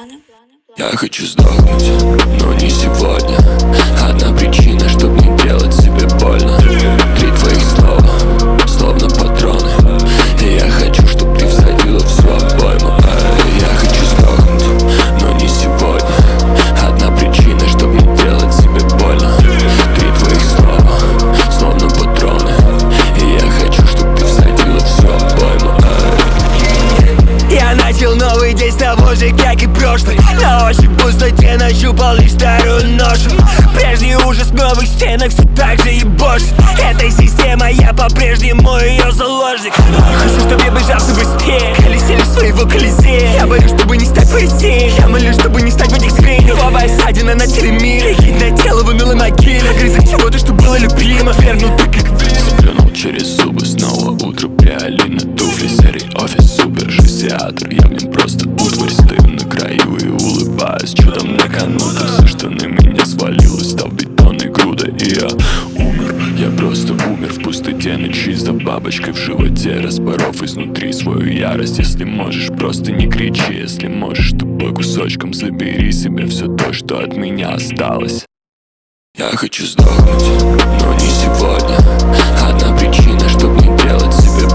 Я хочу сдохнуть, но не сегодня. Одна причина, чтоб не делать себе больно. Три твоих слова, словно патроны. И я хочу, чтоб ты всадила всю обойму. Я хочу сдохнуть, но не сегодня. Одна причина, чтоб не делать себе больно. Три твоих слова, словно патроны. И я хочу, чтоб ты всадила всю обойму. Я начал новый день с того же, как и прошлый. На очень пустоте нащупал лишь старую ношу. Прежний ужас в новых стенах все так же ебошит. Этой система, я по-прежнему ее заложник. Хочу, чтоб я бежал быстрее, колесили своего колизея. Я борюсь, чтобы не стать фарисеем. Я молюсь, чтобы не стать в этих скринях. Новая ссадина на теле мира, ехидное тело в унылой могиле. Грызок чего-то, что было любимо, вернуто как в вину. Сплюнул через зубы, снова утро, приолина туфли. Серый офис, супер театр, я в нем просто утварь. Стою на краю и улыбаюсь, чудом на кону. Все, что на меня свалилось, стал бетонной грудой. И я умер, я просто умер в пустоте ночи за бабочкой в животе, распоров изнутри свою ярость. Если можешь, просто не кричи. Если можешь, тупой кусочком забери себе все то, что от меня осталось. Я хочу сдохнуть, но не сегодня. Одна причина, чтоб не делать себе